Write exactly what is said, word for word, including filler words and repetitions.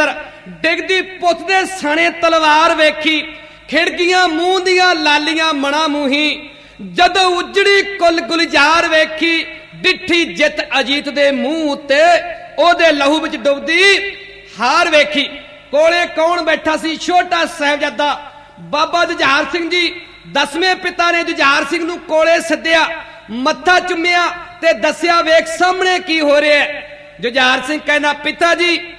अंदर डिगदी पुत दे सने तलवार वेखी, खिड़कियां मूंह दियां लालियां मना मूही, जदों उजड़ी कुल गुलजार वेखी, डिठी जित अजीत दे मूंह उत्ते ओदे लहू विच डुबदी हार वेखी। कोले कौन बैठा सी? छोटा साहिबजादा बाबा जुझार सिंह जी। दसवें पिता ने जुझार सिंह नूं कोले सद्दिया, मत्था चुम्मिया ते दस्सिया, वेख सामने की हो रहा है। जुझार सिंह कहना, पिता जी